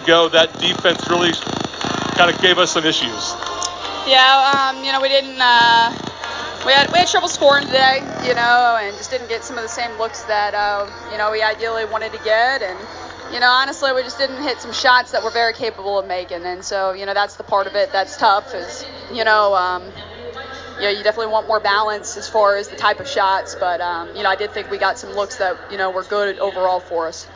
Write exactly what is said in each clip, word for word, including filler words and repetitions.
ago, that defense really kind of gave us some issues. Yeah, um, you know, we didn't. Uh, we had we had trouble scoring today, you know, and just didn't get some of the same looks that uh, you know we ideally wanted to get, and you know, honestly, we just didn't hit some shots that we're very capable of making, and so you know that's the part of it that's tough. Is you know. Um, You know, you definitely want more balance as far as the type of shots, but um, you know, I did think we got some looks that you know were good overall for us.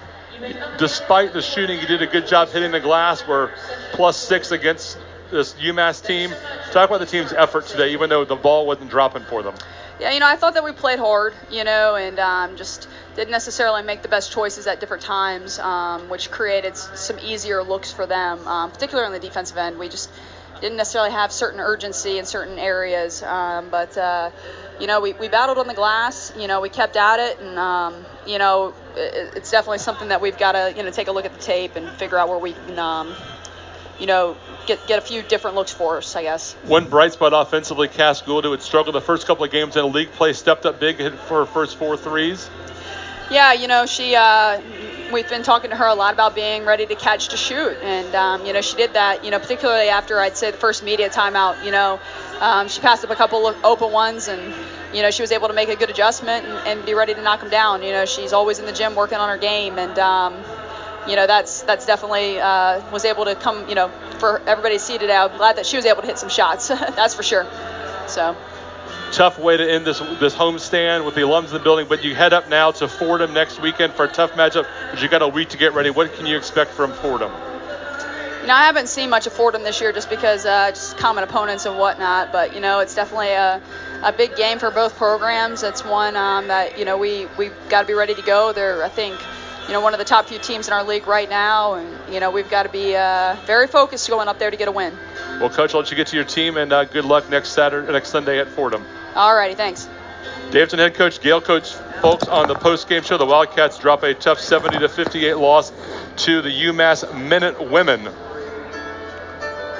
Despite the shooting, you did a good job hitting the glass. We're plus six against this UMass team. Talk about the team's effort today, even though the ball wasn't dropping for them. Yeah, you know, I thought that we played hard, you know, and um, just didn't necessarily make the best choices at different times, um, which created some easier looks for them, um, particularly on the defensive end. We just didn't necessarily have certain urgency in certain areas, um, but uh, you know we, we battled on the glass. You know we kept at it, and um, you know it, it's definitely something that we've got to you know take a look at the tape and figure out where we can um, you know get get a few different looks for us, I guess. One bright spot offensively, Cass Gould, who had struggled the first couple of games in a league play, stepped up big, hit for her first four threes. Yeah, you know she. Uh, We've been talking to her a lot about being ready to catch to shoot, and um, you know she did that. You know, particularly after I'd say the first media timeout. You know, um, she passed up a couple of open ones, and you know she was able to make a good adjustment and, and be ready to knock them down. You know, she's always in the gym working on her game, and um, you know that's that's definitely uh, was able to come. You know, for everybody to see today. I'm glad that she was able to hit some shots. That's for sure. So. Tough way to end this this homestand with the alums in the building, but you head up now to Fordham next weekend for a tough matchup, but you got a week to get ready. What can you expect from Fordham? You know, I haven't seen much of Fordham this year just because uh, just common opponents and whatnot, but you know, it's definitely a, a big game for both programs. It's one um, that you know we we've got to be ready to go. They're I think you know one of the top few teams in our league right now, and you know we've got to be uh, very focused going up there to get a win. Well, Coach, I'll let you get to your team, and uh, good luck next Saturday, next Sunday at Fordham. All righty, thanks. Davidson head coach Gail Coach, folks, on the post-game show, the Wildcats drop a tough seventy to fifty-eight loss to the UMass Minute Women.